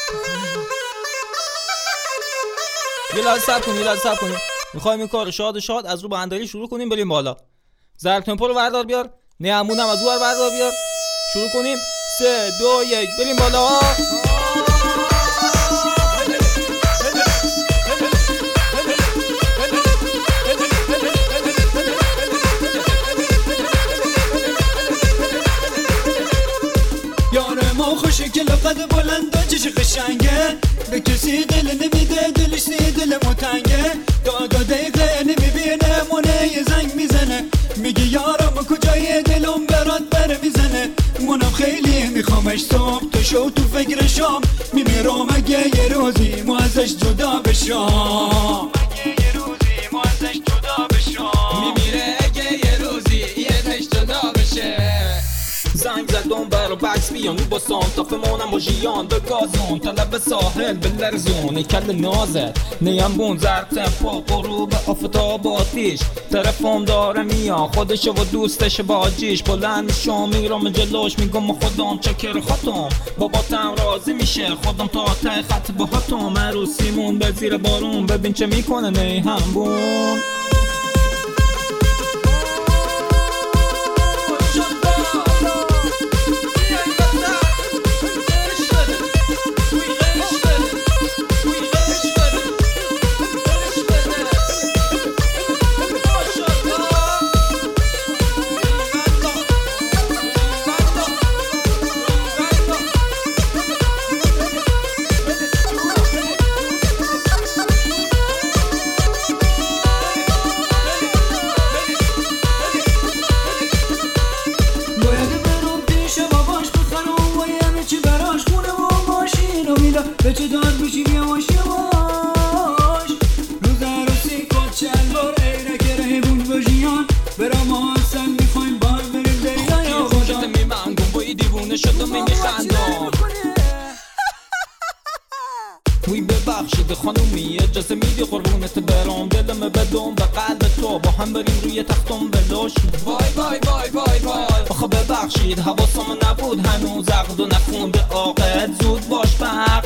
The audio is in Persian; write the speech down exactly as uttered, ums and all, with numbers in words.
یه لحظه صبر کنید، یه لحظه صبر کنید. میخوایم این کار شاد شاد از رو بندری شروع کنیم بریم بالا. ضرب تمپو رو بردار بیار. نعمونم از اون ور بردار بیار. شروع کنیم. سه دو یک بریم بالا. خوشه که لقد بلند و چش قشنگه به کسی دل نمیده دلش نی دل متنگه دو دو دقیقه نمیبینه مونه یه زنگ میزنه میگه یارم کجای دلم برات بر میزنه منم خیلی میخوامش صبح تو شو تو فکر شام میمیرم اگه یه روزی ما ازش جدا بشم اگه یه روزی ما ازش جدا بشم میمیره اگه یه روزی ازش جدا بشه. زنگ زدم برا بکس بیان رو با سانتافه مونم با جیان به گازون تا لب ساحل به لرزون کل نازت نیم بون زرد تمپا غروب آفتاب آتیش طرفم داره میان خودش و دوستش باجیش بلند شام میرم جلوش میگم خودم چکر خاتم باباتم راضی میشه خودم تا ته خط با هاتم عروسیمون به زیر بارون ببین چه میکنه نی هم بون. به چه داد بشیم یواش یواش روز عروسی کت شلوار عینک رهبون بجیان برام آسن میخوایم بار بریم دریا یا خوشت میمنگم بایی دیوونه شدم میخندم وی ببخشید خانومی اجازه میدی قربونت برام دلم بدم به قلب تو با هم بریم روی تختم بلاش وای وای وای وای وای آخه ببخشید حواسم نبود هنوز عقد و نخونده عاقد زود باش بر